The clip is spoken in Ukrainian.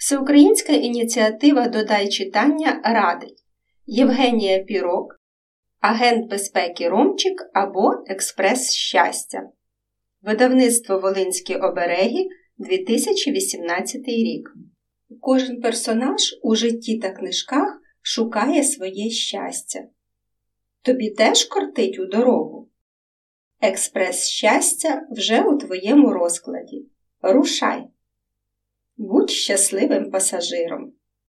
Всеукраїнська ініціатива «Додай читання» радить Євгенія Пірок, Агент безпеки Ромчик або Експрес щастя. Видавництво «Волинські обереги», 2018 рік. Кожен персонаж у житті та книжках шукає своє щастя. Тобі теж кортить у дорогу? Експрес щастя вже у твоєму розкладі. Рушай! Будь щасливим пасажиром!